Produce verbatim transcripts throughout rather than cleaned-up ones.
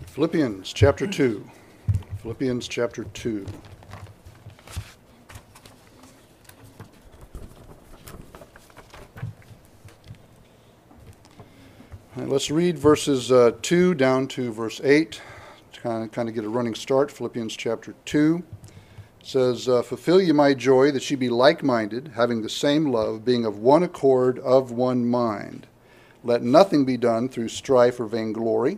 Philippians chapter two. Philippians chapter two. All right, let's read verses uh, two down to verse eight to kind of, kind of get a running start. Philippians chapter two. It says, uh, Fulfill ye my joy, that ye be like-minded, having the same love, being of one accord, of one mind. Let nothing be done through strife or vainglory,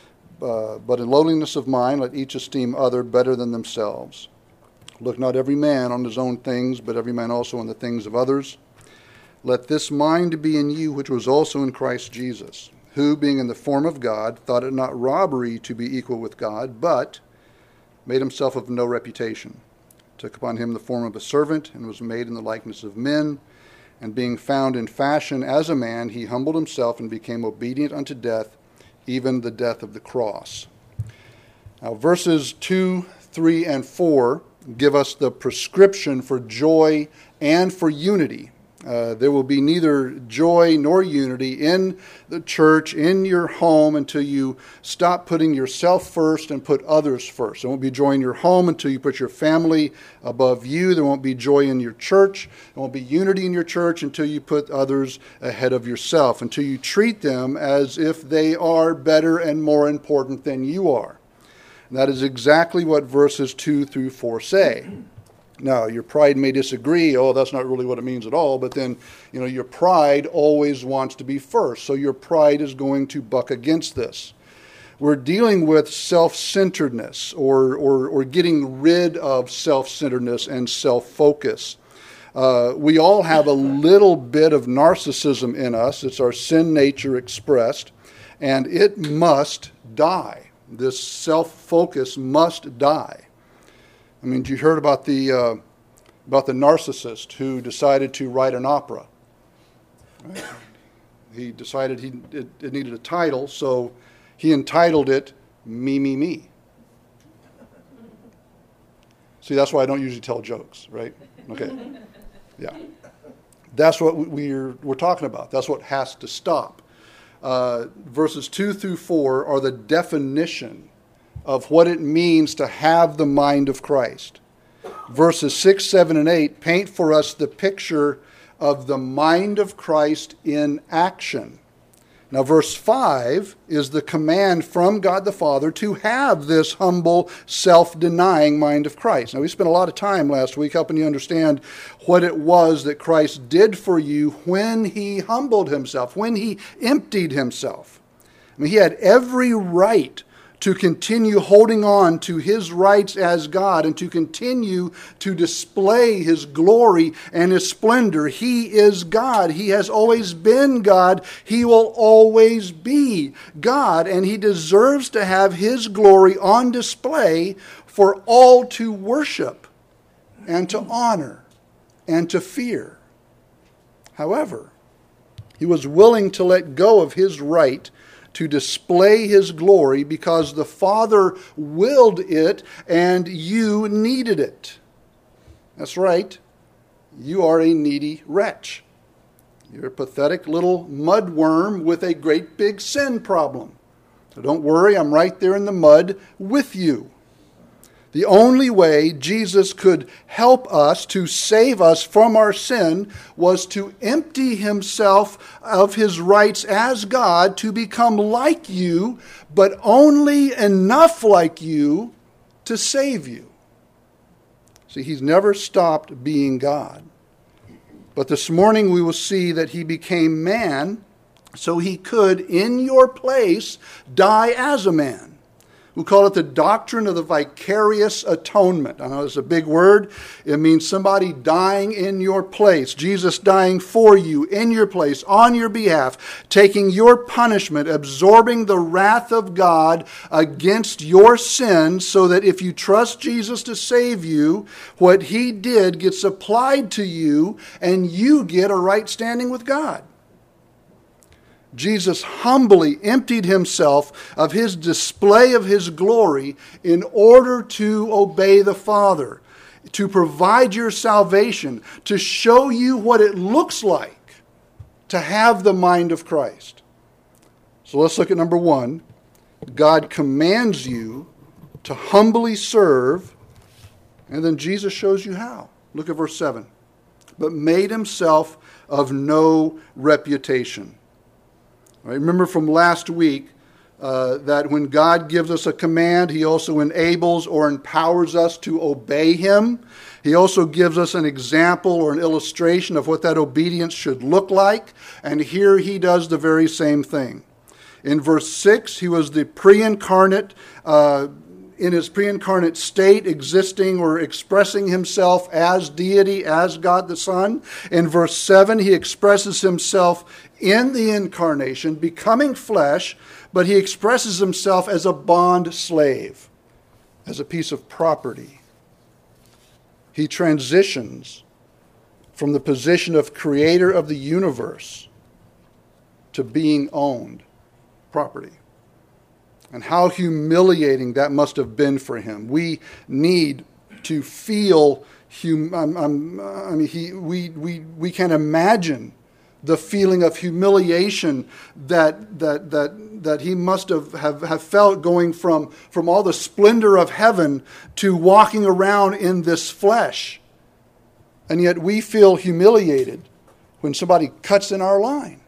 uh, but in lowliness of mind let each esteem other better than themselves. Look not every man on his own things, but every man also on the things of others. Let this mind be in you, which was also in Christ Jesus, who, being in the form of God, thought it not robbery to be equal with God, but made himself of no reputation, took upon him the form of a servant, and was made in the likeness of men. And being found in fashion as a man, he humbled himself and became obedient unto death, even the death of the cross. Now, verses two, three, and four give us the prescription for joy and for unity. Uh, there will be neither joy nor unity in the church, in your home, until you stop putting yourself first and put others first. There won't be joy in your home until you put your family above you. There won't be joy in your church. There won't be unity in your church until you put others ahead of yourself, until you treat them as if they are better and more important than you are. And that is exactly what verses two through four say. Now, your pride may disagree. Oh, that's not really what it means at all. But then, you know, your pride always wants to be first. So your pride is going to buck against this. We're dealing with self-centeredness or, or, or getting rid of self-centeredness and self-focus. Uh, we all have a little bit of narcissism in us. It's our sin nature expressed. And it must die. This self-focus must die. I mean, you heard about the uh, about the narcissist who decided to write an opera. Right? He decided he it, it needed a title, so he entitled it "Me, Me, Me." See, that's why I don't usually tell jokes, right? Okay, yeah, that's what we're we're talking about. That's what has to stop. Uh, verses two through four are the definition of what it means to have the mind of Christ. Verses six, seven, and eight paint for us the picture of the mind of Christ in action. Now, verse five is the command from God the Father to have this humble, self-denying mind of Christ. Now, we spent a lot of time last week helping you understand what it was that Christ did for you when he humbled himself, when he emptied himself. I mean, he had every right to continue holding on to his rights as God and to continue to display his glory and his splendor. He is God. He has always been God. He will always be God, and he deserves to have his glory on display for all to worship and to honor and to fear. However, he was willing to let go of his right to display his glory because the Father willed it and you needed it. That's right. You are a needy wretch. You're a pathetic little mudworm with a great big sin problem. So don't worry, I'm right there in the mud with you. The only way Jesus could help us to save us from our sin was to empty himself of his rights as God to become like you, but only enough like you to save you. See, he's never stopped being God. But this morning we will see that he became man so he could, in your place, die as a man. We call it the doctrine of the vicarious atonement. I know it's a big word. It means somebody dying in your place. Jesus dying for you, in your place, on your behalf, taking your punishment, absorbing the wrath of God against your sin, so that if you trust Jesus to save you, what he did gets applied to you, and you get a right standing with God. Jesus humbly emptied himself of his display of his glory in order to obey the Father, to provide your salvation, to show you what it looks like to have the mind of Christ. So let's look at number one, God commands you to humbly serve, and then Jesus shows you how. Look at verse seven. But made himself of no reputation. All right, remember from last week uh, that when God gives us a command, he also enables or empowers us to obey him. He also gives us an example or an illustration of what that obedience should look like. And here he does the very same thing. In verse six, he was the pre-incarnate, uh, in his pre-incarnate state, existing or expressing himself as deity, as God the Son. In verse seven, he expresses himself in the incarnation, becoming flesh, but he expresses himself as a bond slave, as a piece of property. He transitions from the position of creator of the universe to being owned property. And how humiliating that must have been for him. We need to feel, hum, um, um, I mean, he, we, we, we can imagine the feeling of humiliation that, that, that, that he must have, have, have felt going from, from all the splendor of heaven to walking around in this flesh. And yet we feel humiliated when somebody cuts in our line.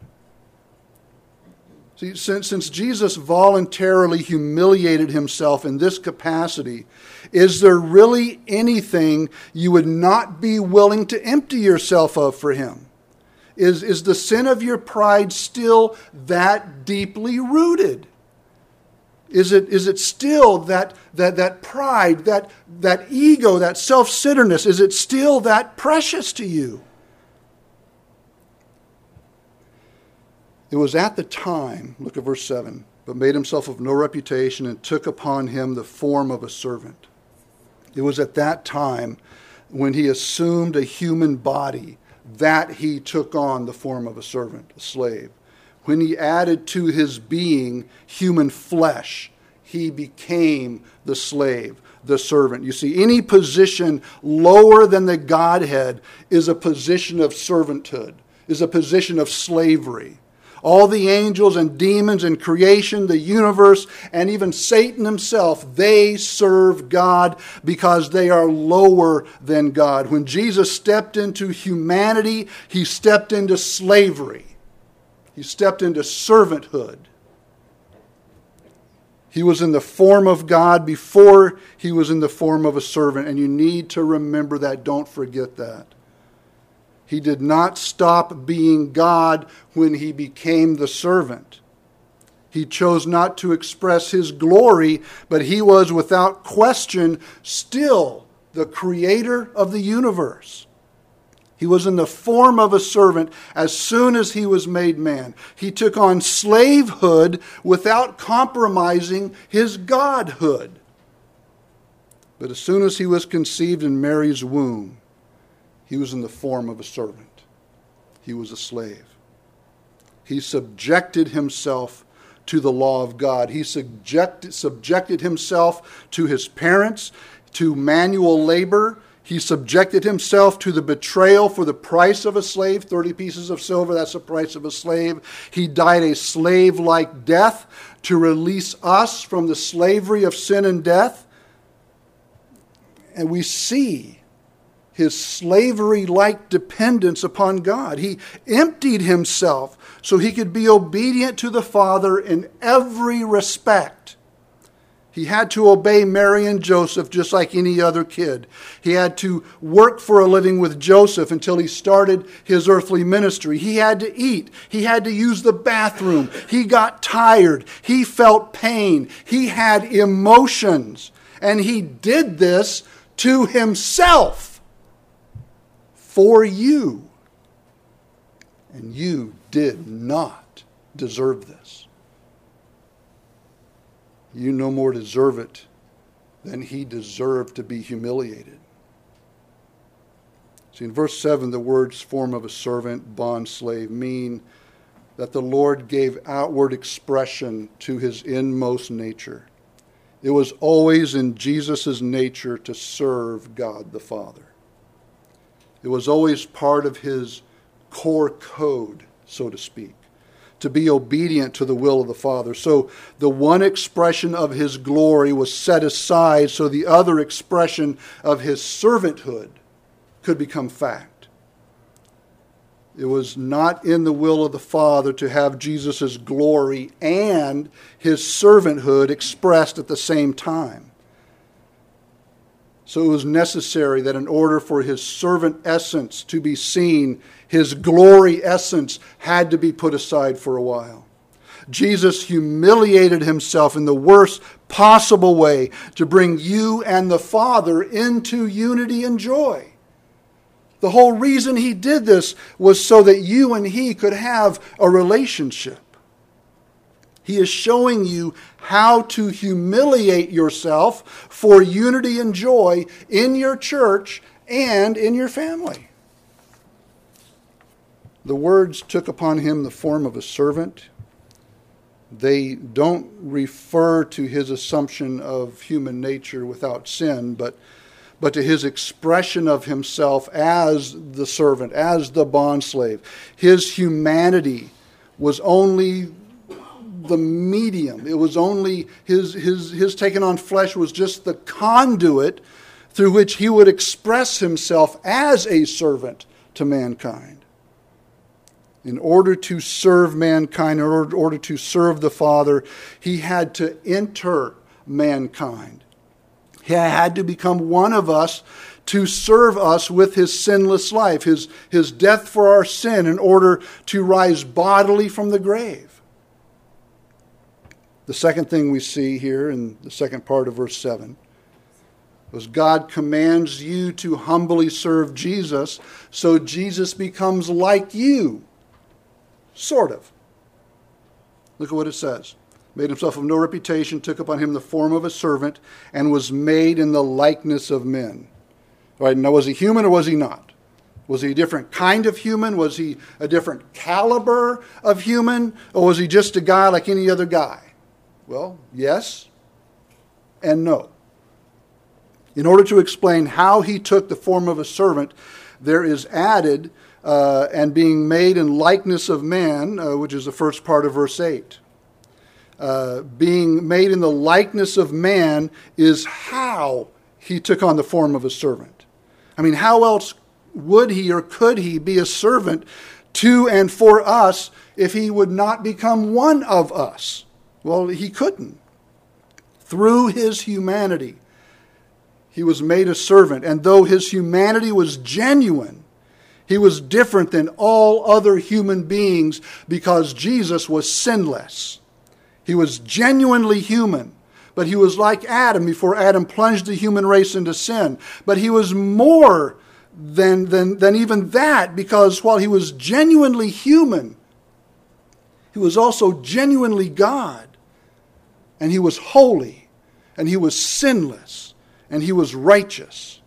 See, since, since Jesus voluntarily humiliated himself in this capacity, is there really anything you would not be willing to empty yourself of for him? Is, is the sin of your pride still that deeply rooted? Is it, is it still that, that, that pride, that, that ego, that self-centeredness, is it still that precious to you? It was at the time, look at verse seven, but made himself of no reputation and took upon him the form of a servant. It was at that time when he assumed a human body that he took on the form of a servant, a slave. When he added to his being human flesh, he became the slave, the servant. You see, any position lower than the Godhead is a position of servanthood, is a position of slavery. All the angels and demons and creation, the universe, and even Satan himself, they serve God because they are lower than God. When Jesus stepped into humanity, he stepped into slavery. He stepped into servanthood. He was in the form of God before he was in the form of a servant. And you need to remember that. Don't forget that. He did not stop being God when he became the servant. He chose not to express his glory, but he was without question still the creator of the universe. He was in the form of a servant as soon as he was made man. He took on slavehood without compromising his godhood. But as soon as he was conceived in Mary's womb, he was in the form of a servant. He was a slave. He subjected himself to the law of God. He subjected, subjected himself to his parents, to manual labor. He subjected himself to the betrayal for the price of a slave, thirty pieces of silver, that's the price of a slave. He died a slave-like death to release us from the slavery of sin and death. And we see his slavery-like dependence upon God. He emptied himself so he could be obedient to the Father in every respect. He had to obey Mary and Joseph just like any other kid. He had to work for a living with Joseph until he started his earthly ministry. He had to eat. He had to use the bathroom. He got tired. He felt pain. He had emotions. And he did this to himself. For you. And you did not deserve this. You no more deserve it than he deserved to be humiliated. See, in verse seven, the words form of a servant, bond, slave mean that the Lord gave outward expression to his inmost nature. It was always in Jesus' nature to serve God the Father. It was always part of his core code, so to speak, to be obedient to the will of the Father. So the one expression of his glory was set aside so the other expression of his servanthood could become fact. It was not in the will of the Father to have Jesus' glory and his servanthood expressed at the same time. So it was necessary that in order for his servant essence to be seen, his glory essence had to be put aside for a while. Jesus humiliated himself in the worst possible way to bring you and the Father into unity and joy. The whole reason he did this was so that you and he could have a relationship. He is showing you how to humiliate yourself for unity and joy in your church and in your family. The words took upon him the form of a servant. They don't refer to his assumption of human nature without sin, but but to his expression of himself as the servant, as the bondslave. His humanity was only the medium. It was only his, his, his taking on flesh was just the conduit through which he would express himself as a servant to mankind. In order to serve mankind, in order, order to serve the Father, he had to enter mankind. He had to become one of us to serve us with his sinless life, his, his death for our sin in order to rise bodily from the grave. The second thing we see here in the second part of verse seven was God commands you to humbly serve Jesus so Jesus becomes like you. Sort of. Look at what it says. Made himself of no reputation, took upon him the form of a servant, and was made in the likeness of men. All right, now was he human or was he not? Was he a different kind of human? Was he a different caliber of human? Or was he just a guy like any other guy? Well, yes and no. In order to explain how he took the form of a servant, there is added, uh, and being made in likeness of man, uh, which is the first part of verse eight. Uh, being made in the likeness of man is how he took on the form of a servant. I mean, how else would he or could he be a servant to and for us if he would not become one of us? Well, he couldn't. Through his humanity, he was made a servant. And though his humanity was genuine, he was different than all other human beings because Jesus was sinless. He was genuinely human, but he was like Adam before Adam plunged the human race into sin. But he was more than, than, than even that, because while he was genuinely human, he was also genuinely God. And he was holy, and he was sinless, and he was righteous.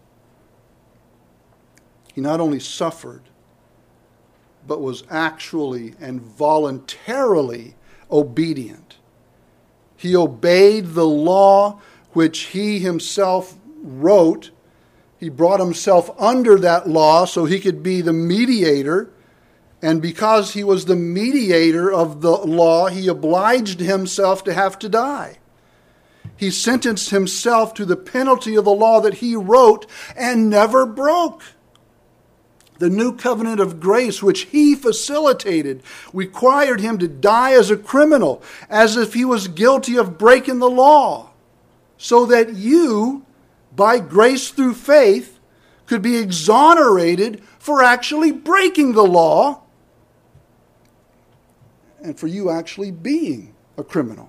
He not only suffered, but was actually and voluntarily obedient. He obeyed the law which he himself wrote. He brought himself under that law so he could be the mediator. And because he was the mediator of the law, he obliged himself to have to die. He sentenced himself to the penalty of the law that he wrote and never broke. The new covenant of grace, which he facilitated, required him to die as a criminal, as if he was guilty of breaking the law, so that you, by grace through faith, could be exonerated for actually breaking the law and for you actually being a criminal.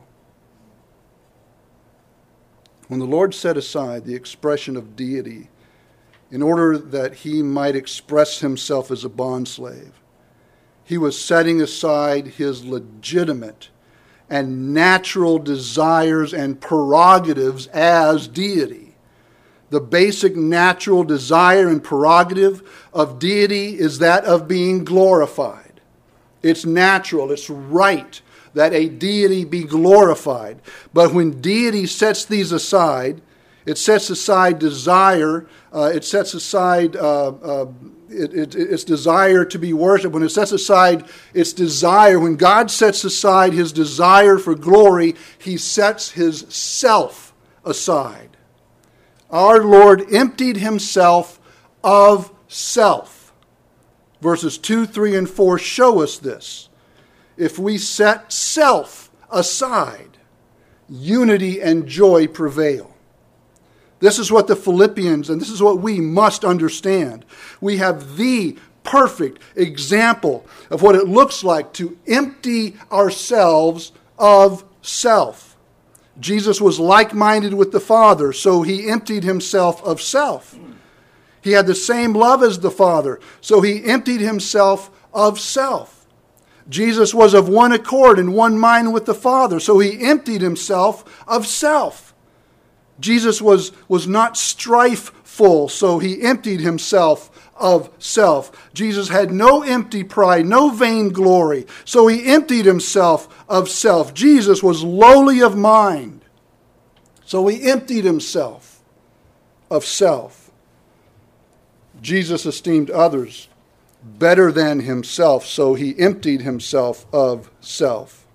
When the Lord set aside the expression of deity in order that he might express himself as a bondslave, he was setting aside his legitimate and natural desires and prerogatives as deity. The basic natural desire and prerogative of deity is that of being glorified. It's natural, it's right that a deity be glorified. But when deity sets these aside, it sets aside desire, uh, it sets aside uh, uh, it, it, its desire to be worshipped, when it sets aside its desire, when God sets aside his desire for glory, he sets his self aside. Our Lord emptied himself of self. Verses two, three, and four show us this. If we set self aside, unity and joy prevail. This is what the Philippians, and this is what we must understand. We have the perfect example of what it looks like to empty ourselves of self. Jesus was like-minded with the Father, so he emptied himself of self. He had the same love as the Father, so he emptied himself of self. Jesus was of one accord and one mind with the Father, so he emptied himself of self. Jesus was, was not strife-full, so he emptied himself of self. Jesus had no empty pride, no vain glory, so he emptied himself of self. Jesus was lowly of mind, so he emptied himself of self. Jesus esteemed others better than himself, so he emptied himself of self.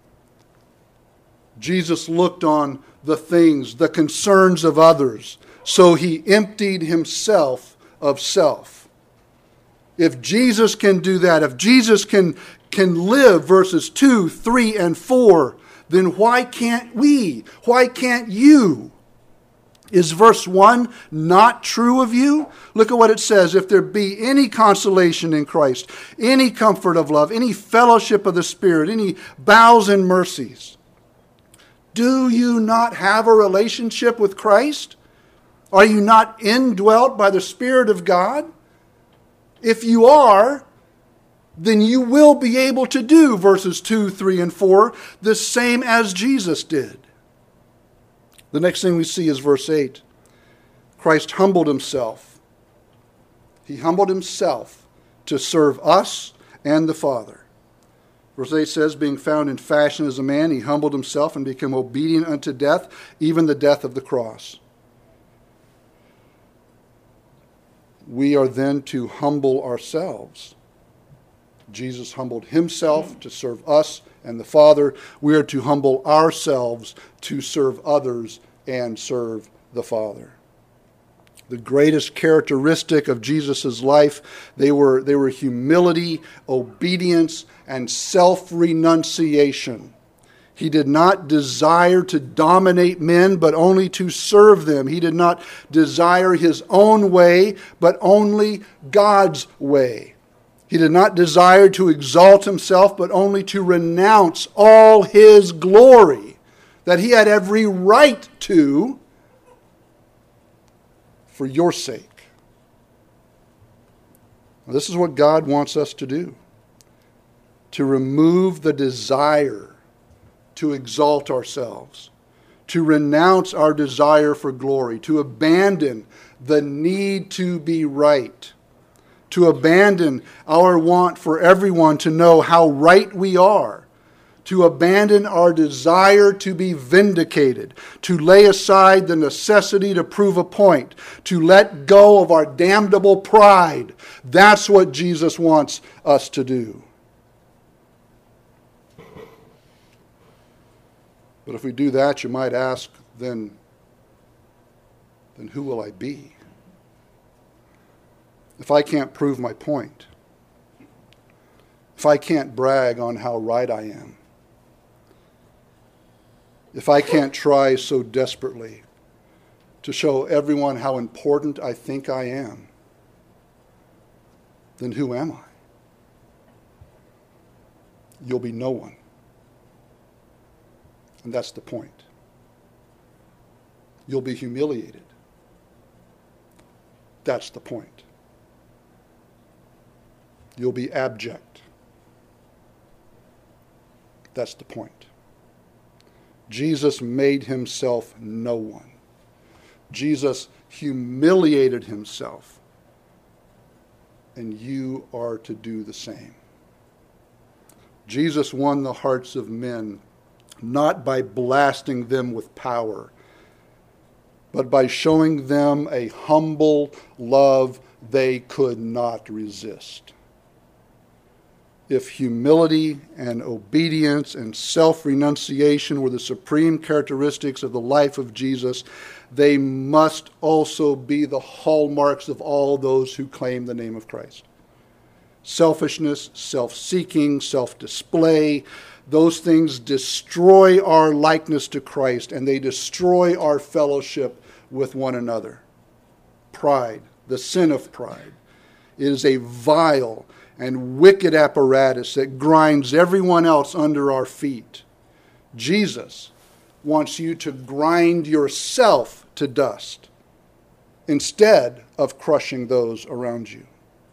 Jesus looked on the things, the concerns of others, so he emptied himself of self. If Jesus can do that, if Jesus can, can live verses two, three, and four, then why can't we? Why can't you? Is verse one not true of you? Look at what it says. If there be any consolation in Christ, any comfort of love, any fellowship of the Spirit, any bowels and mercies, do you not have a relationship with Christ? Are you not indwelt by the Spirit of God? If you are, then you will be able to do verses two, three, and four the same as Jesus did. The next thing we see is verse eight. Christ humbled himself. He humbled himself to serve us and the Father. Verse eight says, being found in fashion as a man, he humbled himself and became obedient unto death, even the death of the cross. We are then to humble ourselves. Jesus humbled himself to serve us and the Father. We are to humble ourselves to serve others and serve the Father. The greatest characteristic of Jesus' life, they were, they were humility, obedience, and self-renunciation. He did not desire to dominate men, but only to serve them. He did not desire his own way, but only God's way. He did not desire to exalt himself, but only to renounce all his glory that he had every right to for your sake. Now, this is what God wants us to do. To remove the desire to exalt ourselves, to renounce our desire for glory, to abandon the need to be right, to abandon our want for everyone to know how right we are, to abandon our desire to be vindicated, to lay aside the necessity to prove a point, to let go of our damnable pride. That's what Jesus wants us to do. But if we do that, you might ask, then, then who will I be? If I can't prove my point, if I can't brag on how right I am, if I can't try so desperately to show everyone how important I think I am, then who am I? You'll be no one. And that's the point. You'll be humiliated. That's the point. You'll be abject. That's the point. Jesus made himself no one. Jesus humiliated himself. And you are to do the same. Jesus won the hearts of men not by blasting them with power, but by showing them a humble love they could not resist. If humility and obedience and self-renunciation were the supreme characteristics of the life of Jesus, they must also be the hallmarks of all those who claim the name of Christ. Selfishness, self-seeking, self-display, those things destroy our likeness to Christ, and they destroy our fellowship with one another. Pride, the sin of pride, is a vile and wicked apparatus that grinds everyone else under our feet. Jesus wants you to grind yourself to dust instead of crushing those around you.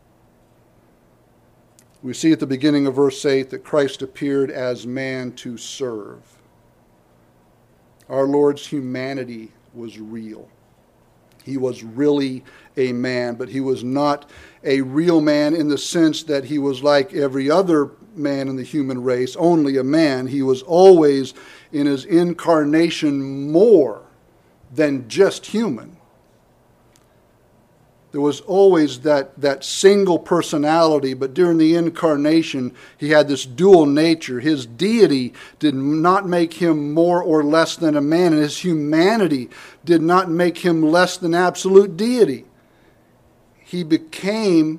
We see at the beginning of verse eight that Christ appeared as man to serve. Our Lord's humanity was real. He was really a man, but he was not a real man in the sense that he was like every other man in the human race, only a man. He was always in his incarnation more than just human. There was always that, that single personality, but during the incarnation, he had this dual nature. His deity did not make him more or less than a man, and his humanity did not make him less than absolute deity. He became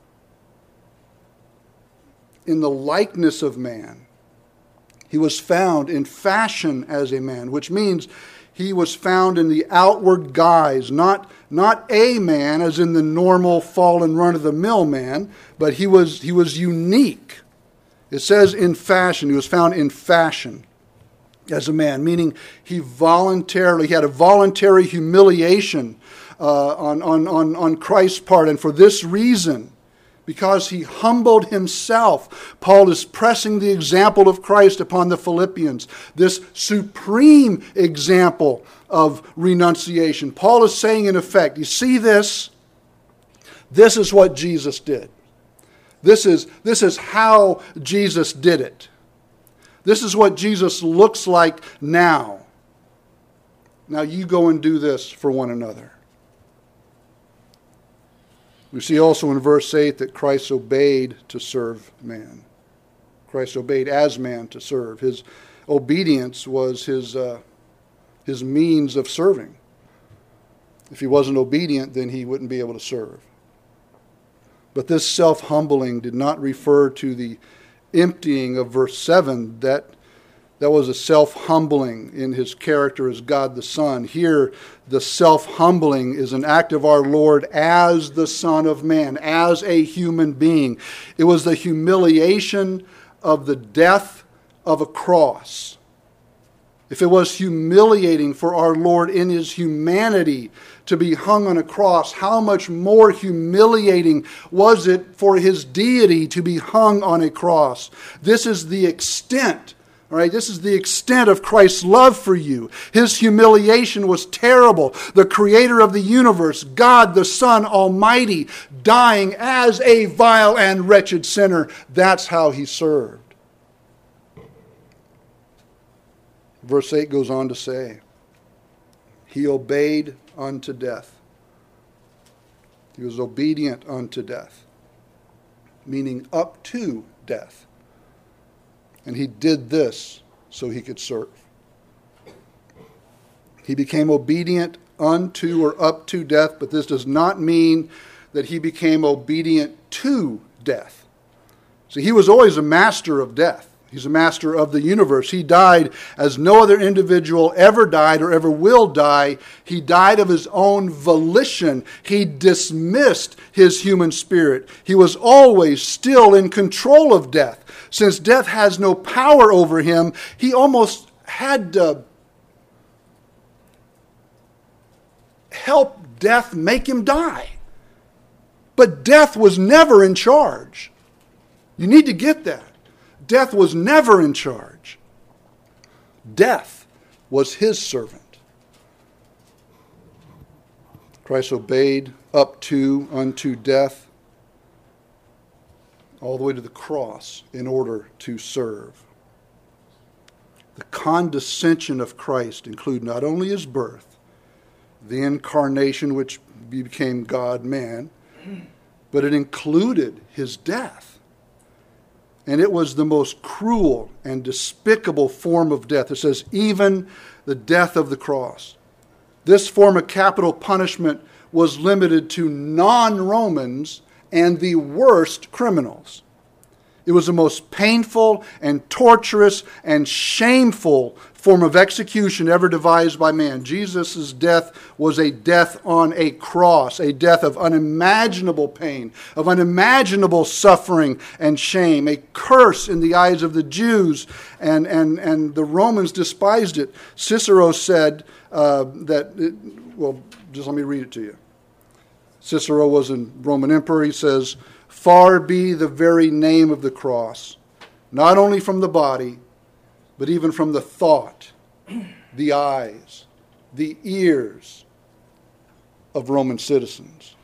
in the likeness of man. He was found in fashion as a man, which means he was found in the outward guise, not, not a man as in the normal fallen run-of-the-mill man, but he was, he was unique. It says in fashion. He was found in fashion as a man, meaning he voluntarily, he had a voluntary humiliation uh, on, on, on, on Christ's part. And for this reason, because he humbled himself, Paul is pressing the example of Christ upon the Philippians, this supreme example of renunciation. Paul is saying, in effect, you see this? This is what Jesus did. This is, this is how Jesus did it. This is what Jesus looks like now. Now you go and do this for one another. We see also in verse eight that Christ obeyed to serve man. Christ obeyed as man to serve. His obedience was his, uh, his means of serving. If he wasn't obedient, then he wouldn't be able to serve. But this self-humbling did not refer to the emptying of verse seven. That, that was a self-humbling in his character as God the Son. Here, the self-humbling is an act of our Lord as the Son of Man, as a human being. It was the humiliation of the death of a cross. If it was humiliating for our Lord in his humanity to be hung on a cross, how much more humiliating was it for his deity to be hung on a cross? This is the extent, all right, this is the extent of Christ's love for you. His humiliation was terrible. The creator of the universe, God the Son Almighty, dying as a vile and wretched sinner. That's how he served. Verse eight goes on to say, he obeyed unto death. He was obedient unto death, meaning up to death. And he did this so he could serve. He became obedient unto or up to death, but this does not mean that he became obedient to death. See, he was always a master of death. He's a master of the universe. He died as no other individual ever died or ever will die. He died of his own volition. He dismissed his human spirit. He was always still in control of death. Since death has no power over him, he almost had to help death make him die. But death was never in charge. You need to get that. Death was never in charge. Death was his servant. Christ obeyed up to, unto death, all the way to the cross in order to serve. The condescension of Christ included not only his birth, the incarnation which became God-man, but it included his death. And it was the most cruel and despicable form of death. It says, even the death of the cross. This form of capital punishment was limited to non-Romans and the worst criminals. It was the most painful and torturous and shameful form of execution ever devised by man. Jesus' death was a death on a cross, a death of unimaginable pain, of unimaginable suffering and shame, a curse in the eyes of the Jews, and, and, and the Romans despised it. Cicero said uh, that, it, well, just let me read it to you. Cicero was a Roman emperor. He says, "Far be the very name of the cross, not only from the body, but even from the thought, the eyes, the ears of Roman citizens."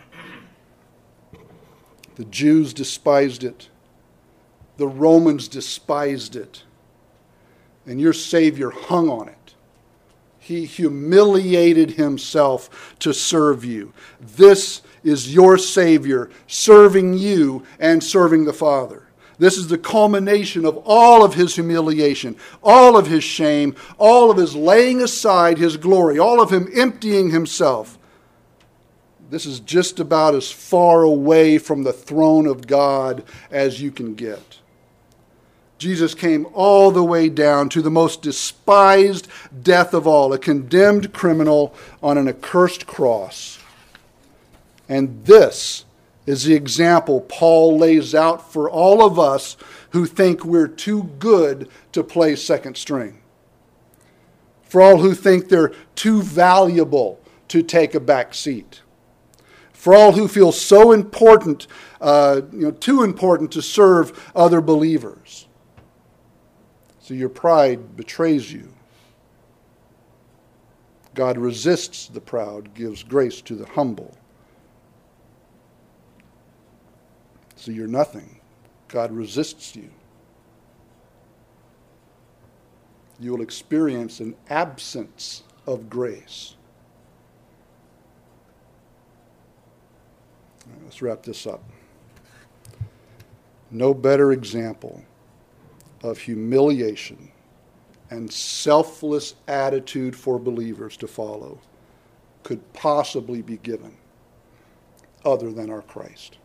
The Jews despised it. The Romans despised it. And your Savior hung on it. He humiliated himself to serve you. This is your Savior serving you and serving the Father. This is the culmination of all of his humiliation, all of his shame, all of his laying aside his glory, all of him emptying himself. This is just about as far away from the throne of God as you can get. Jesus came all the way down to the most despised death of all, a condemned criminal on an accursed cross. And this is the example Paul lays out for all of us who think we're too good to play second string. For all who think they're too valuable to take a back seat. For all who feel so important, uh, you know, too important to serve other believers. So your pride betrays you. God resists the proud, gives grace to the humble. So you're nothing. God resists you. You will experience an absence of grace. All right, let's wrap this up. No better example of humiliation and selfless attitude for believers to follow could possibly be given other than our Christ.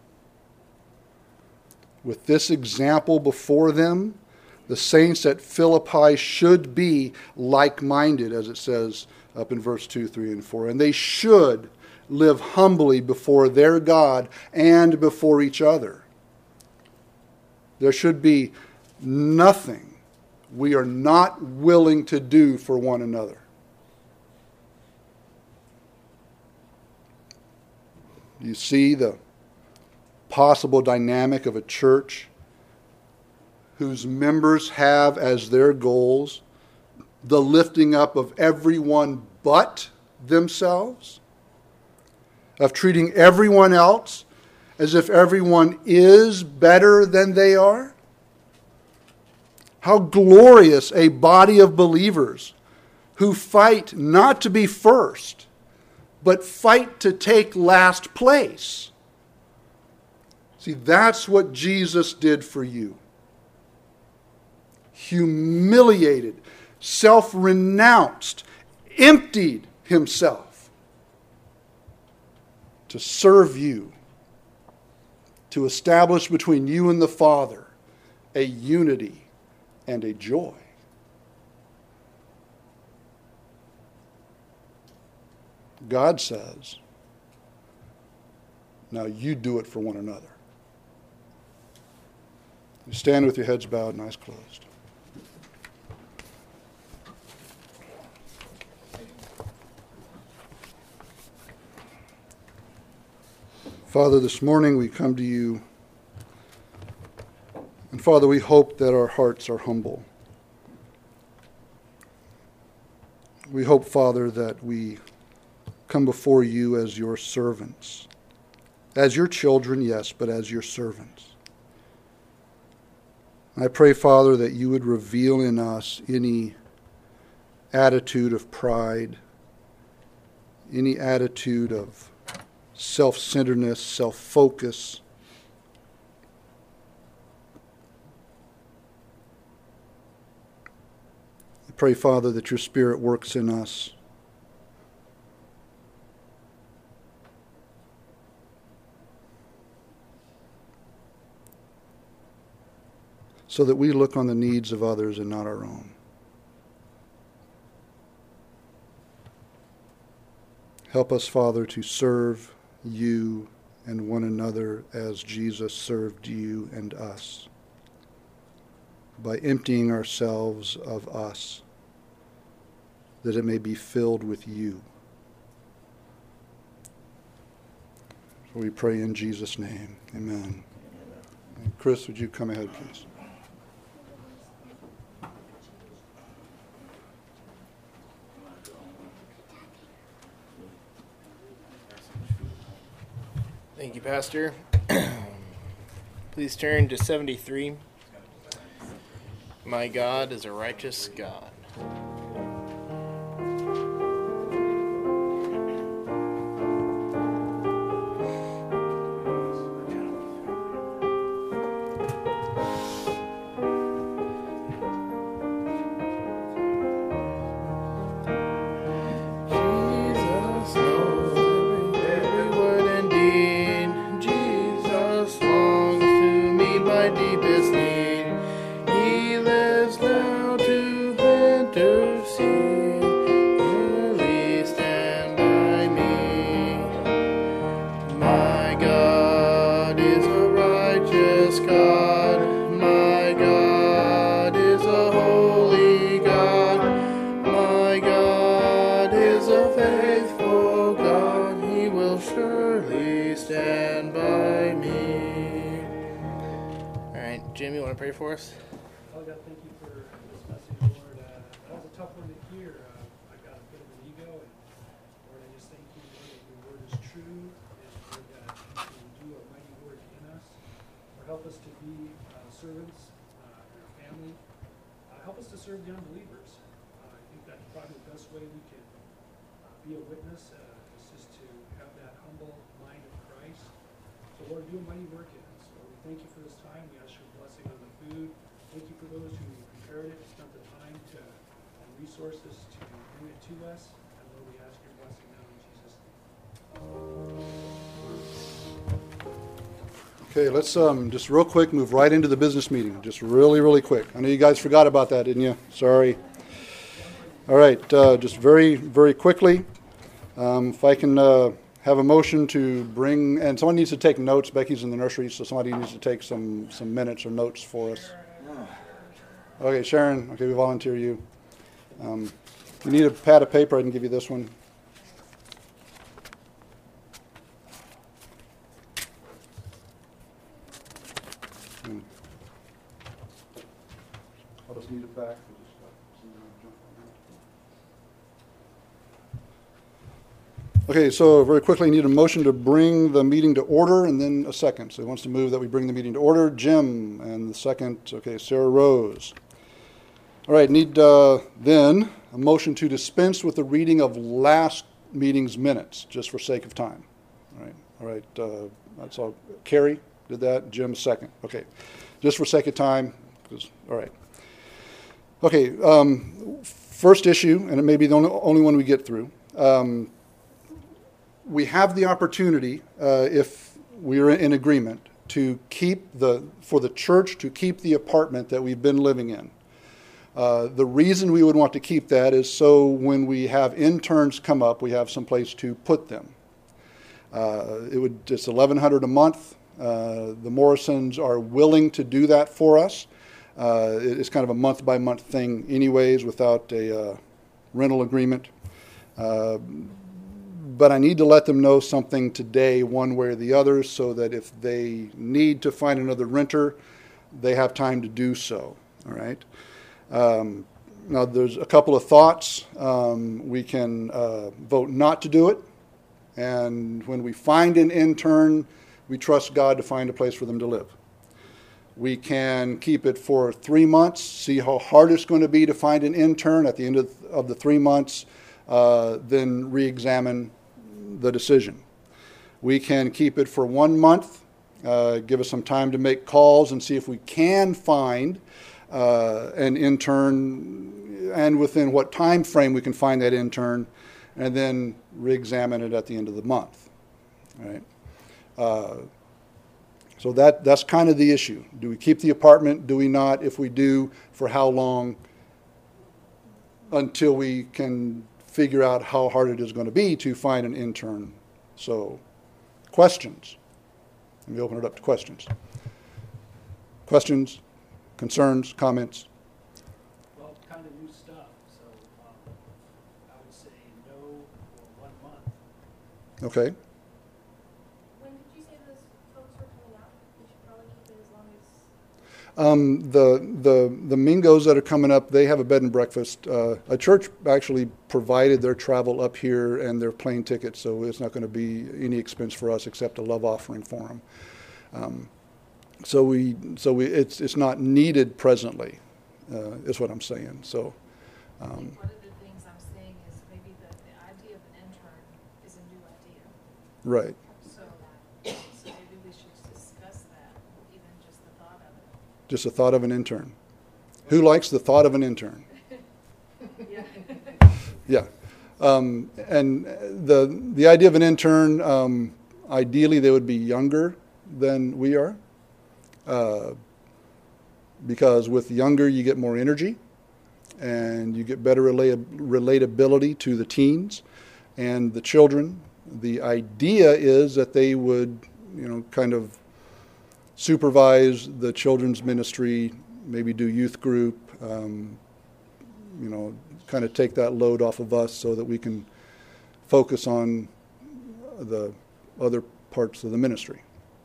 With this example before them, the saints at Philippi should be like-minded, as it says up in verse two, three, and four. And they should live humbly before their God and before each other. There should be nothing we are not willing to do for one another. You see the possible dynamic of a church whose members have as their goals the lifting up of everyone but themselves, of treating everyone else as if everyone is better than they are. How glorious a body of believers who fight not to be first, but fight to take last place. See, that's what Jesus did for you. Humiliated, self-renounced, emptied himself to serve you, to establish between you and the Father a unity and a joy. God says, now you do it for one another. You stand with your heads bowed and eyes closed. Father, this morning we come to you, and Father, we hope that our hearts are humble. We hope, Father, that we come before you as your servants. As your children, yes, but as your servants. I pray, Father, that you would reveal in us any attitude of pride, any attitude of self-centeredness, self-focus. I pray, Father, that your Spirit works in us. So that we look on the needs of others and not our own. Help us, Father, to serve you and one another as Jesus served you and us, by emptying ourselves of us, that it may be filled with you. So we pray in Jesus' name. Amen. And Chris, would you come ahead, please? Thank you, Pastor. Please turn to seventy-three. My God is a righteous God. Jim, you want to pray for us? Father God, thank you for this message, Lord. Uh, that was a tough one to hear. Uh, I've got a bit of an ego, and Lord, I just thank you, Lord, that your word is true, and Lord God, you can do a mighty work in us. Lord, help us to be uh, servants uh, in our family. Uh, help us to serve the unbelievers. Uh, I think that's probably the best way we can uh, be a witness, uh, is just to have that humble mind of Christ. So Lord, do a mighty work in us. Lord, we thank you for this time. We ask your blessing on the food. Thank you for those who prepared it, spent the time to, and resources to bring it to us. And Lord, we ask your blessing now in Jesus' name. Okay, let's um, just real quick move right into the business meeting. Just really, really quick. I know you guys forgot about that, didn't you? Sorry. All right, uh, just very, very quickly. Um, if I can uh, have a motion to bring, and someone needs to take notes. Becky's in the nursery, so somebody needs to take some, some minutes or notes for us. Okay, Sharon, okay, we volunteer you. Um, if you need a pad of paper, I can give you this one. Hmm. I'll just need it back. Okay, so very quickly, I need a motion to bring the meeting to order and then a second. So he wants to move that we bring the meeting to order. Jim, and the second, okay, Sarah Rose. All right, need uh, then a motion to dispense with the reading of last meeting's minutes, just for sake of time. All right, all right, uh, that's all. Carrie did that, Jim second. Okay, just for sake of time, because, all right. Okay, um, first issue, and it may be the only, only one we get through. Um, we have the opportunity, uh, if we are in agreement, to keep the, for the church to keep the apartment that we've been living in. Uh, the reason we would want to keep that is so when we have interns come up, we have some place to put them. Uh, it would, it's eleven hundred dollars a month. Uh, the Morrisons are willing to do that for us. Uh, it's kind of a month-by-month thing anyways without a uh, rental agreement. Uh, but I need to let them know something today one way or the other so that if they need to find another renter, they have time to do so. All right. Um, now, there's a couple of thoughts. Um, we can uh, vote not to do it. And when we find an intern, we trust God to find a place for them to live. We can keep it for three months, see how hard it's going to be to find an intern at the end of, of the three months, uh, then re-examine the decision. We can keep it for one month, uh, give us some time to make calls and see if we can find uh, an intern, and within what time frame we can find that intern, and then re-examine it at the end of the month. All right. Uh, so that that's kind of the issue. Do we keep the apartment? Do we not? If we do, for how long? Until we can figure out how hard it is going to be to find an intern. So, questions. Let me open it up to questions. Questions, concerns, comments? Well, kind of new stuff, so um, I would say no for one month. Okay. When did you say those folks were coming out? We should probably keep it as long as. Um, the the the Mingos that are coming up, they have a bed and breakfast. Uh, a church actually provided their travel up here and their plane tickets, so it's not going to be any expense for us except a love offering for them. Um, so we so we it's it's not needed presently, uh, is what I'm saying. So. I Um, think one of the things I'm saying is maybe the, the idea of an intern is a new idea. right. So, so maybe we should discuss that, even just the thought of it. Just the thought of an intern. Who likes the thought of an intern? Yeah. Yeah. Um, and the the idea of an intern, um, ideally they would be younger than we are, uh, because with younger you get more energy and you get better relata- relatability to the teens and the children. The idea is that they would, you know, kind of supervise the children's ministry, maybe do youth group, um, you know, kind of take that load off of us so that we can focus on the other parts of the ministry.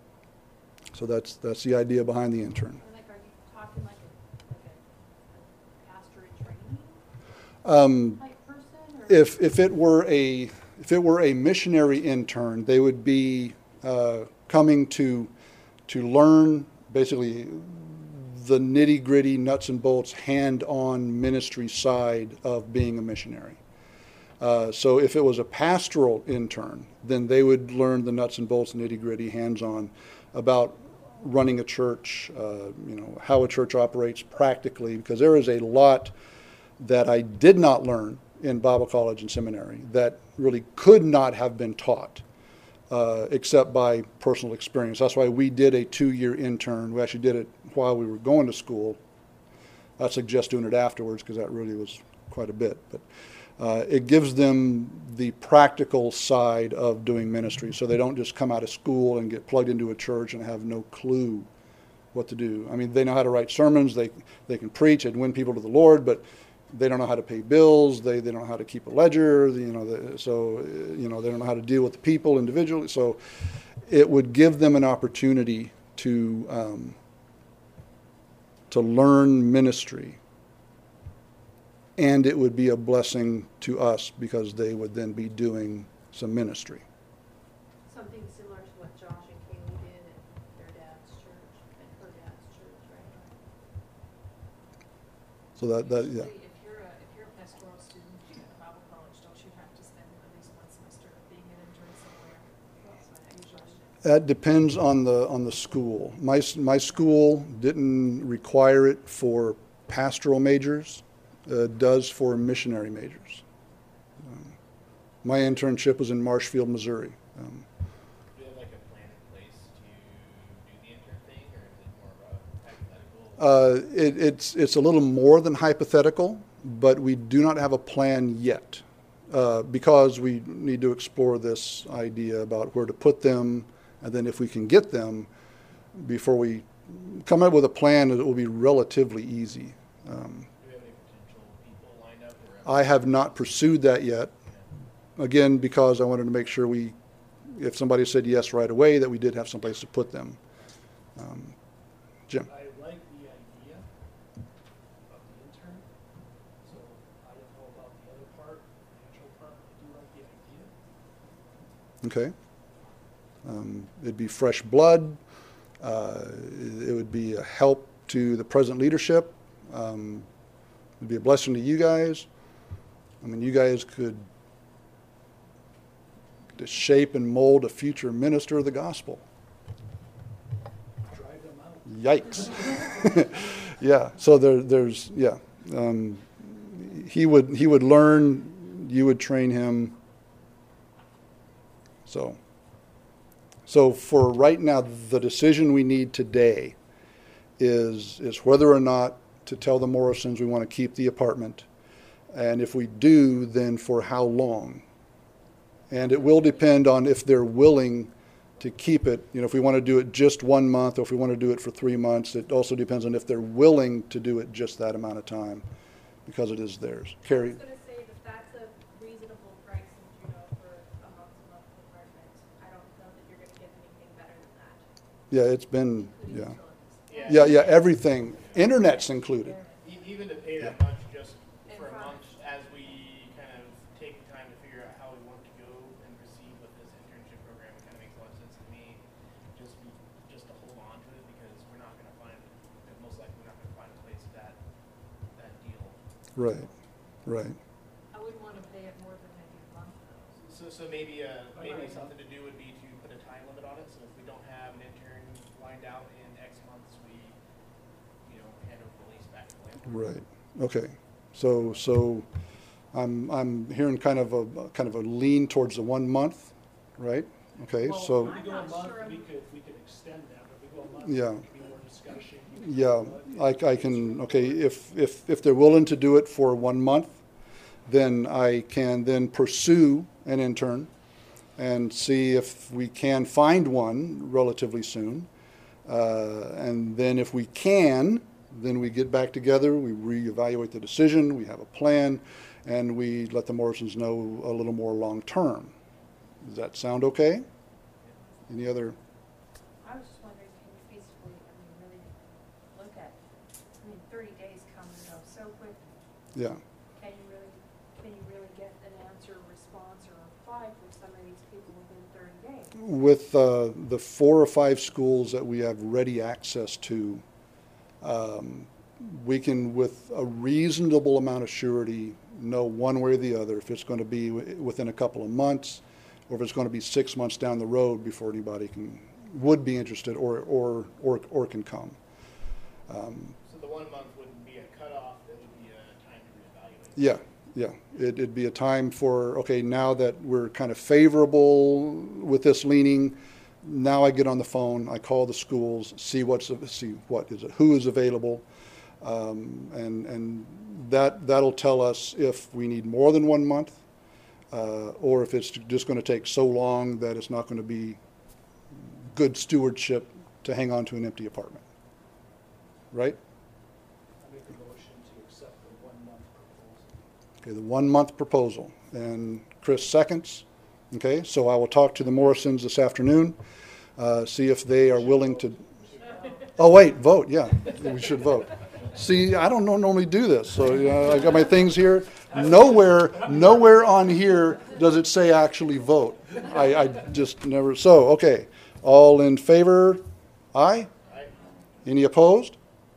So that's that's the idea behind the intern. Like, are you talking like a, like a, a pastor in training Um, type person? Or? if if it were a if it were a missionary intern, they would be uh, coming to to learn basically the nitty gritty, nuts and bolts, hand on ministry side of being a missionary. Uh, so if it was a pastoral intern, then they would learn the nuts and bolts, nitty gritty, hands on about running a church, uh, you know, how a church operates practically, because there is a lot that I did not learn in Bible college and seminary that really could not have been taught uh, except by personal experience. That's why we did a two-year intern. We actually did it while we were going to school. I suggest doing it afterwards because that really was quite a bit. But uh, it gives them the practical side of doing ministry, so they don't just come out of school and get plugged into a church and have no clue what to do. I mean, they know how to write sermons, they they can preach and win people to the Lord, but they don't know how to pay bills. They they don't know how to keep a ledger. You know, the, so you know they don't know how to deal with the people individually. So it would give them an opportunity to um, to learn ministry, and it would be a blessing to us because they would then be doing some ministry. Something similar to what Josh and Kaylee did at their dad's church, at her dad's church, right? So that that yeah. Usually, if you're a if you're a pastoral student at a Bible college, don't you have to spend at least one semester being an intern somewhere? So that usually should- That depends on the on the school. My my school didn't require it for pastoral majors. Uh, does for missionary majors. Um, my internship was in Marshfield, Missouri. Um, Do you have like a plan in place to do the intern thing, or is it more of a hypothetical? uh, it, it's it's a little more than hypothetical, but we do not have a plan yet uh, because we need to explore this idea about where to put them, and then if we can get them before we come up with a plan, it will be relatively easy. Um, Do you have any potential people lined up? Or I have not pursued that yet. Again, because I wanted to make sure we, if somebody said yes right away, that we did have someplace to put them. Um, Jim. I like the idea of the intern, so I don't know about the other part, the financial part, but I do like the idea. Okay. Um, it'd be fresh blood. Uh, it would be a help to the present leadership. Um, it'd be a blessing to you guys. I mean, you guys could to shape and mold a future minister of the gospel. Drive them out. Yikes. Yeah, so there, there's, yeah. Um, he would he would learn, you would train him. So, so for right now, the decision we need today is is whether or not to tell the Morrisons we want to keep the apartment. And if we do, then for how long? And it will depend on if they're willing to keep it. You know, if we want to do it just one month, or if we want to do it for three months, it also depends on if they're willing to do it just that amount of time, because it is theirs. I Carrie? was gonna say that that's a reasonable price in Juneau for a month-to-month apartment. I don't know that you're gonna get anything better than that, Yeah, it's been, including yeah. utilities. Yeah, yeah, everything. Internet's included. E- Even to pay that Yeah. much just And for a frontage. month, as we kind of take time to figure out how we want to go and proceed with this internship program, it kind of makes a lot of sense to me. Just be, just to hold on to it, because we're not going to find, most likely we're not going to find a place that that deal. Right, right. I wouldn't want to pay it more than maybe a month though. So, so maybe uh, Right. maybe something to do would be to put a time limit on it. So if we don't have an intern lined out in X months, we, you know, hand over the lease back to the landlord. Right. Okay. So so I'm I'm hearing kind of a kind of a lean towards the one month, right? Okay. Well, So if we go a I'm not month, sure we I'm- could, we could extend that, but if we go a month, Yeah. there could be more discussion. You could yeah, look. I I can okay, if if if they're willing to do it for one month, then I can then pursue an intern and see if we can find one relatively soon. Uh, and then if we can, then we get back together, we reevaluate the decision, we have a plan, and we let the Morrisons know a little more long term. Does that sound okay? Any other? I was just wondering, can you feasibly, I mean, really look at, I mean, thirty days come and go so quick. Yeah. Can you really, can you really get an answer, response, or reply from some of these people within thirty days? With uh, the four or five schools that we have ready access to, um, we can, with a reasonable amount of surety, know one way or the other if it's going to be w- within a couple of months, or if it's going to be six months down the road before anybody can would be interested or or or, or can come. Um, So the one month wouldn't be a cutoff, it would be a time to reevaluate. Yeah, yeah. It, it'd be a time for, okay, now that we're kind of favorable with this leaning, now I get on the phone, I call the schools, see what's, see what is it, who is available, um, and and that that'll tell us if we need more than one month, uh, or if it's just going to take so long that it's not going to be good stewardship to hang on to an empty apartment. Right? I make a motion to accept the one-month proposal. Okay, the one-month proposal. And Chris seconds. Okay, so I will talk to the Morrisons this afternoon, uh, see if they are willing to. Oh, wait, vote, yeah. We should vote. See, I don't know- normally do this, so you know, I got my things here. Nowhere, nowhere on here does it say actually vote. I, I just never, so, okay. All in favor? Aye? Aye. Any opposed?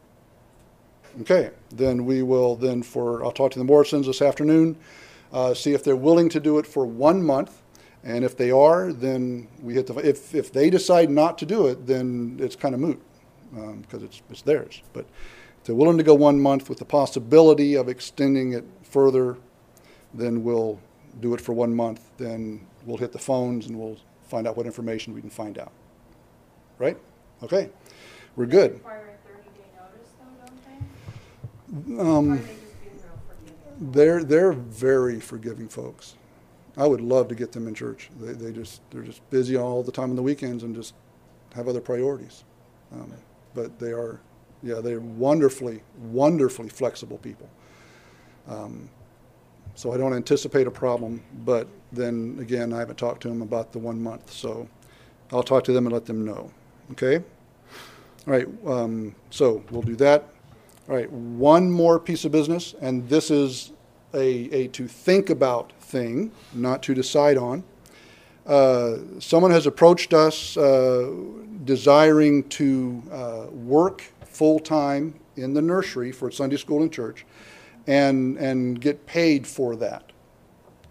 Okay, then we will then for, I'll talk to the Morrisons this afternoon, uh, see if they're willing to do it for one month. And if they are, then we hit the, if, if they decide not to do it, then it's kind of moot, um, because it's, it's theirs. But if they're willing to go one month with the possibility of extending it further, then we'll do it for one month. Then we'll hit the phones and we'll find out what information we can find out. Right? Okay, we're good. Require a thirty-day notice though, don't they? Um, Or are they just being real forgiving? They're they're very forgiving folks. I would love to get them in church. They they just they're just busy all the time on the weekends and just have other priorities. Um, but they are, yeah, they're wonderfully wonderfully flexible people. Um, so I don't anticipate a problem. But then again, I haven't talked to them about the one month. So I'll talk to them and let them know. Okay. All right. Um, so we'll do that. All right, one more piece of business, and this is a, a to think about thing, not to decide on. Uh, someone has approached us uh, desiring to uh, work full-time in the nursery for Sunday school and church and, and get paid for that.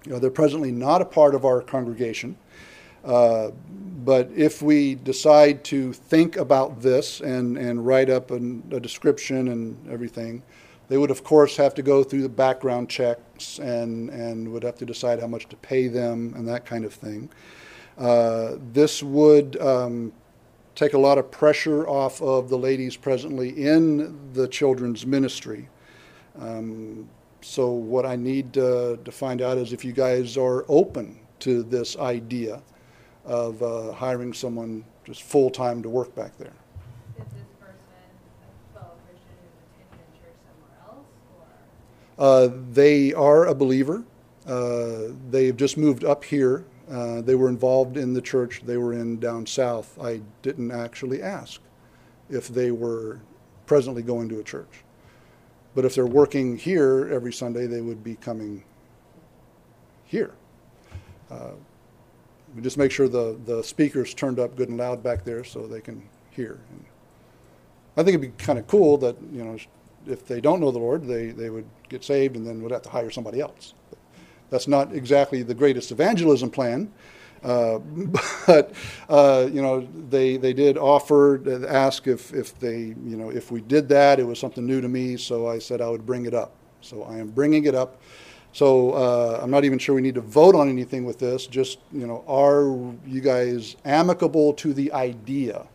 You know, they're presently not a part of our congregation. Uh, but if we decide to think about this and, and write up an, a description and everything, they would, of course, have to go through the background checks and, and would have to decide how much to pay them and that kind of thing. Uh, this would um, take a lot of pressure off of the ladies presently in the children's ministry. Um, so what I need to, to find out is if you guys are open to this idea of uh, hiring someone just full-time to work back there. Is this person a fellow Christian who's attending church somewhere else, or? Uh, they are a believer. Uh, they've just moved up here. Uh, they were involved in the church they were in down south. I didn't actually ask if they were presently going to a church. But if they're working here every Sunday, they would be coming here. Uh, we just make sure the, the speaker's turned up good and loud back there so they can hear. And I think it'd be kind of cool that, you know, if they don't know the Lord, they, they would get saved and then would have to hire somebody else. But that's not exactly the greatest evangelism plan. Uh, but, uh, you know, they they did offer, ask if, if they, you know, if we did that, it was something new to me, so I said I would bring it up. So I am bringing it up. So uh, I'm not even sure we need to vote on anything with this. Just, you know, are you guys amicable to the idea?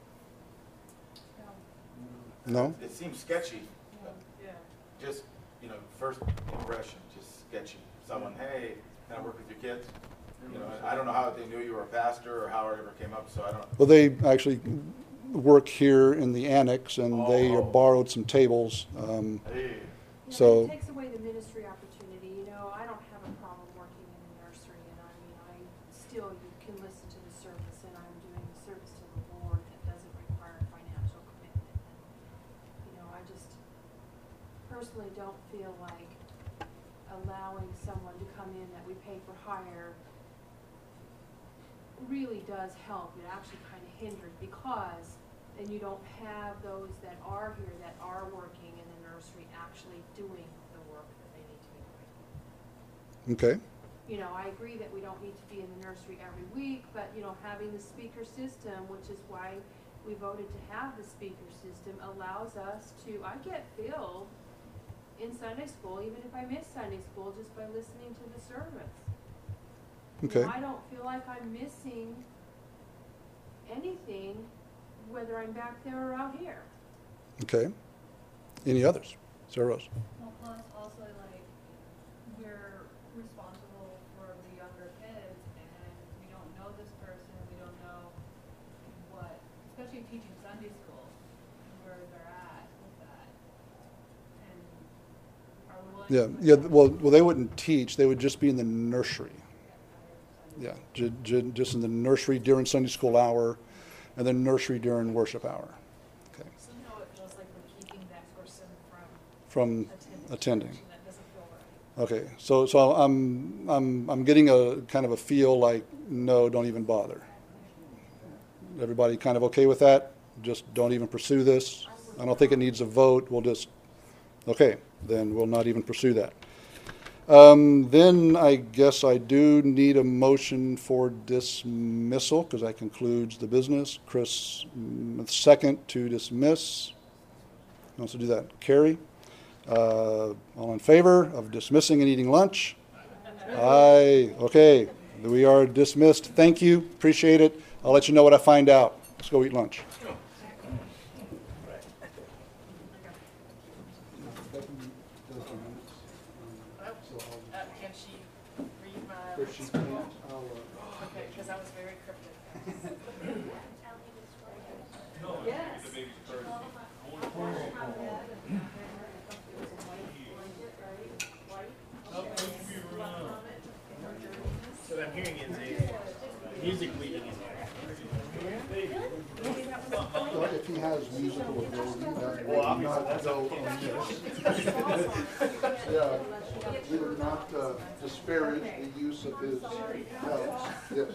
No? It seems sketchy. Yeah. Just, you know, first impression, just sketchy. Someone, hey, can I work with your kids? You know, I don't know how they knew you were a pastor or how it ever came up, so I don't. Well, they actually work here in the annex, and they Oh. borrowed some tables. Um, Hey. Yeah, So- but it takes away the ministry opportunity. You know, I don't have a problem working in the nursery, and I mean, I still, you can listen to the service, and I'm doing the service to the Lord that doesn't require financial commitment. And, you know, I just personally don't feel like allowing someone to come in that we pay for hire really does help. It actually kind of hindered, because then you don't have those that are here that are working in the nursery actually doing the work that they need to be doing. okay. You know, I agree that we don't need to be in the nursery every week, but, you know, having the speaker system, which is why we voted to have the speaker system, allows us to, I get filled in Sunday school, even if I miss Sunday school, just by listening to the service. You know, Okay. I don't feel like I'm missing anything, whether I'm back there or out here. Okay. Any others? Sarah Rose. Well, plus also like, we're responsible for the younger kids, and we don't know this person, we don't know what, especially teaching Sunday school, where they're at with that. And are we willing Yeah. to? Yeah. Well, well, they wouldn't teach. They would just be in the nursery. Yeah. J- j- just in the nursery during Sunday school hour, and then nursery during worship hour. Okay. Somehow it feels like we're keeping that person from From attending. attending. church, and that doesn't feel right. Okay. So, so I'm, I'm, I'm getting a kind of a feel like, no, don't even bother. Everybody kind of okay with that? Just don't even pursue this. I don't think it needs a vote. We'll just, okay, then we'll not even pursue that. Um, then I guess I do need a motion for dismissal, because that concludes the business. Chris, mm, second to dismiss. Who wants to do that? Carrie? Uh, all in favor of dismissing and eating lunch? Aye. Okay. We are dismissed. Thank you. Appreciate it. I'll let you know what I find out. Let's go eat lunch. Uh, can she read my scribble? Okay, because I was very cryptic. Yes. So what I'm hearing is a music leading in there. Well, if he has musical ability, that Well, obviously, that's okay. Yeah, we would not uh, disparage the use of his talents. Yes.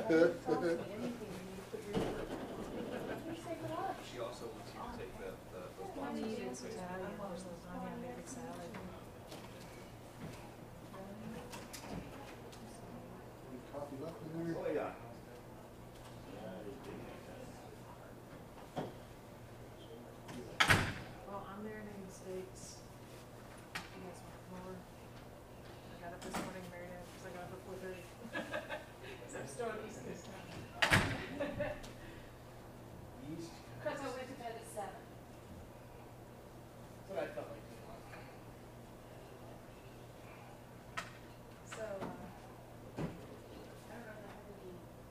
She also wants you to take that, the, I need it's Italian, there's lasagna, I make it salad. up in there. Oh, yeah. Well, I'm there in the States. You guys want more? I got up this morning, married it, because I got up at four thirty. So I'm still on East Coast time. East. Because I went to bed at seven. That's what I felt like doing last night. So, uh, I don't know if I have any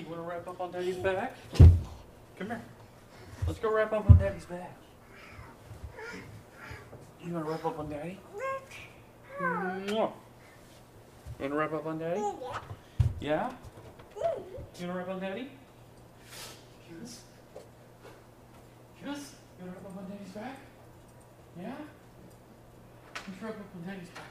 wanna wrap up on Daddy's back? Come here. Let's go wrap up on Daddy's back. You wanna wrap up on Daddy? Mwah. You wanna wrap up on Daddy? Yeah? You wanna wrap on Daddy? Yes? Yes? You wanna wrap up on Daddy's back? Yeah? Let's wrap up on Daddy's back.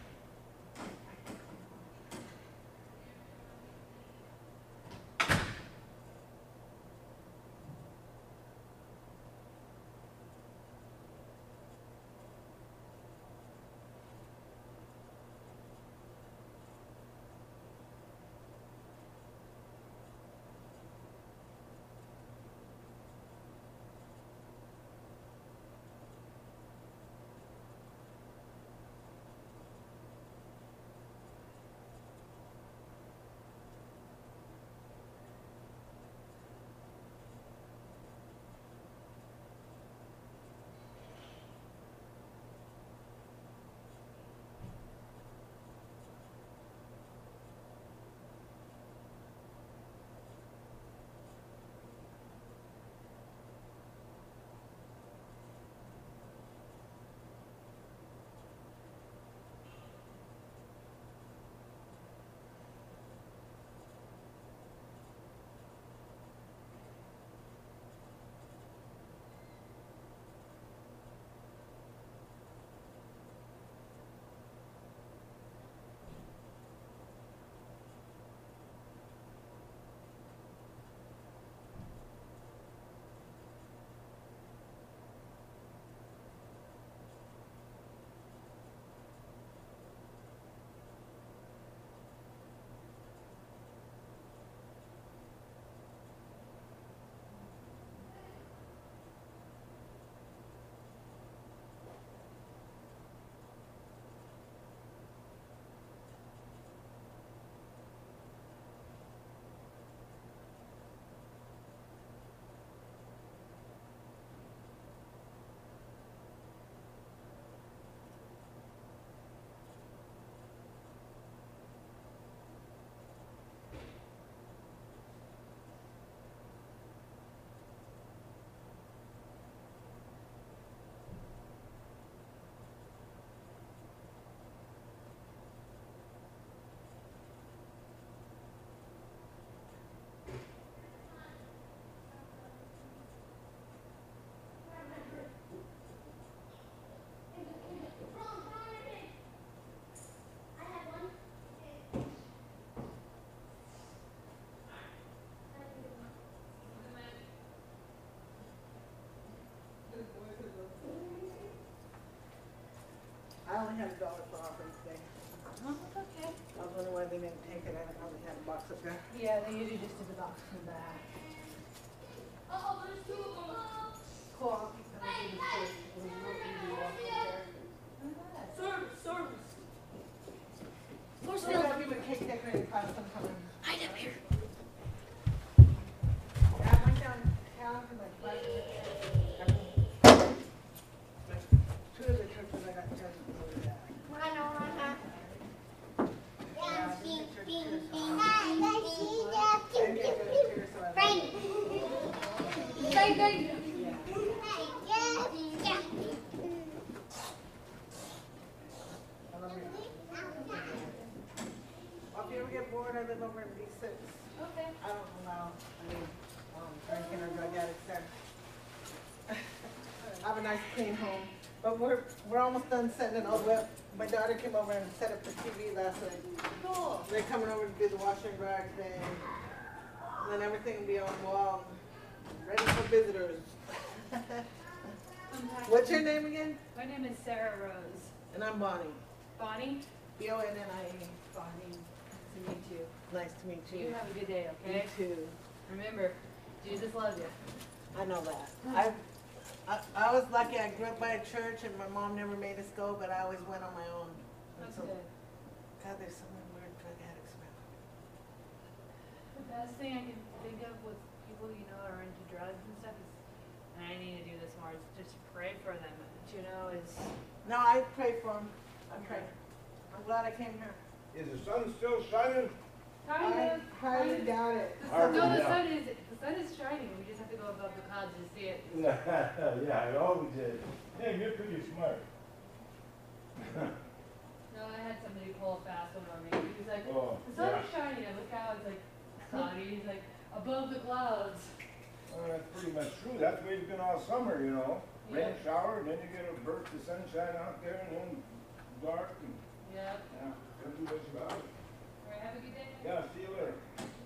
I only had a dollar for offering today. Oh, it's okay. I was wondering why they didn't take it. I only had a box up there. Yeah, they usually just do the box in the back. Oh, there's two of them. Cool, I'll keep them. I'll do this first. It was real easy to walk over there. Service, service. More still. I'll give a cake decorating class sometime. Hide up here. Yeah, I went downtown for like five minutes. Like, two of the churches I got presents over there. Bang, bang. Well, if you ever get bored, I live over in B six. Okay. I don't allow any um, drinking or drug addicts there. I have a nice clean home, but we're we're almost done setting it all up. My daughter came over and set up the T V last night. Cool. They're coming over to do the washer and dryer today, and then everything will be on the wall, ready for visitors. What's your name again? My name is Sarah Rose. And I'm Bonnie. Bonnie? B O N N I E. Bonnie. Nice to meet you. Nice to meet you. You have a good day, You okay? too. Remember, Jesus loves you. I know that. I, I I was lucky. I grew up by a church, and my mom never made us go, but I always went on my own. And That's so- good. God, there's so many weird drug addicts around. The best thing I can think of with people you know are into drugs and stuff is, and I need to do this more, is just pray for them. You know, is No, I pray for them. I pray. I'm glad I came here. Is the sun still shining? Kind I of. highly kind of. doubt it. The sun, Hardly no, the doubt. sun is, the sun is shining, we just have to go above the clouds to see it. Yeah, I always did. Hey, you're pretty smart. No, I had somebody pull a fast one on me, he was like, Oh, the sun yeah. is shining, I look out, it's like, cloudy, he's like, above the clouds. Well, that's pretty much true. That's the way it's been all summer, you know. Rain, Yeah. shower, and then you get a burst of sunshine out there, and then dark, and, Yep. yeah, can't do much about it. Alright, have a good day. Yeah, see you later.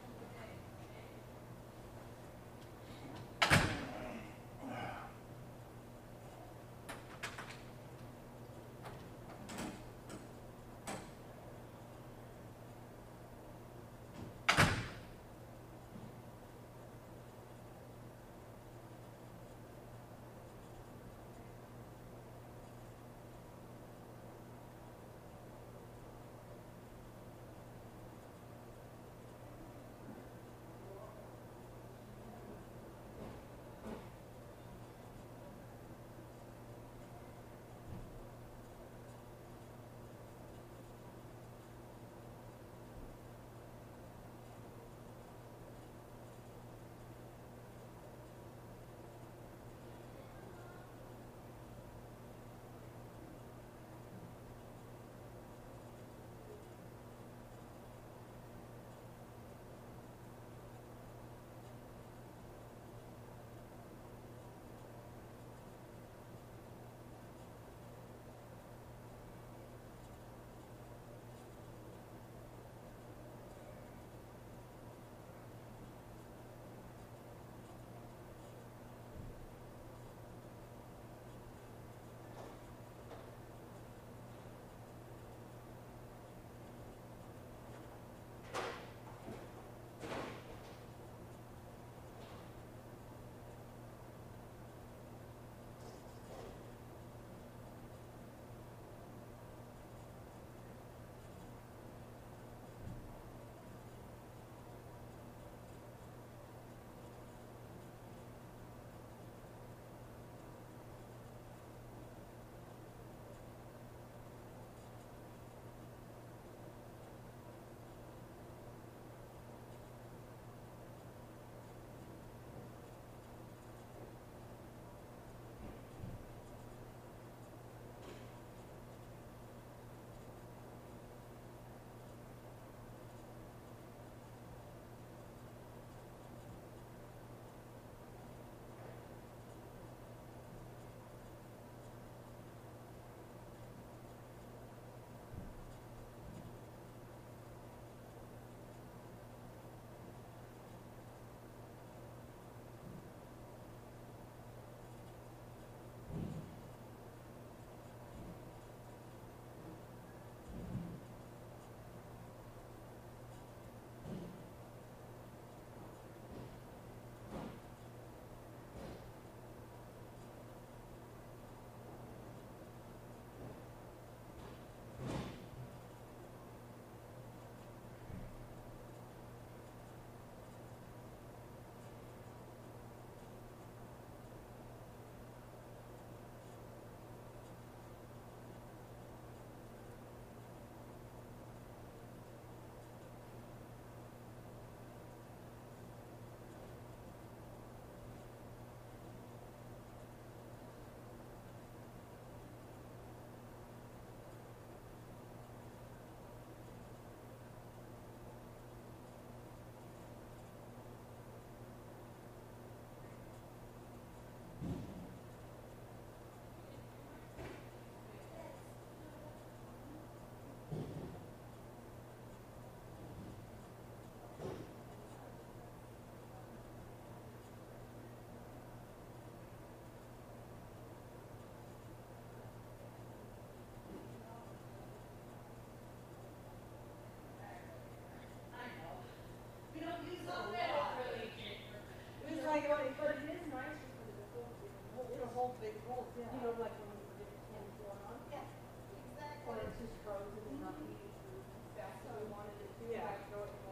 You know, like when we did the ten going on? Yeah, exactly. Or it's just frozen and not used as fast as we wanted it to, Yeah. I throw it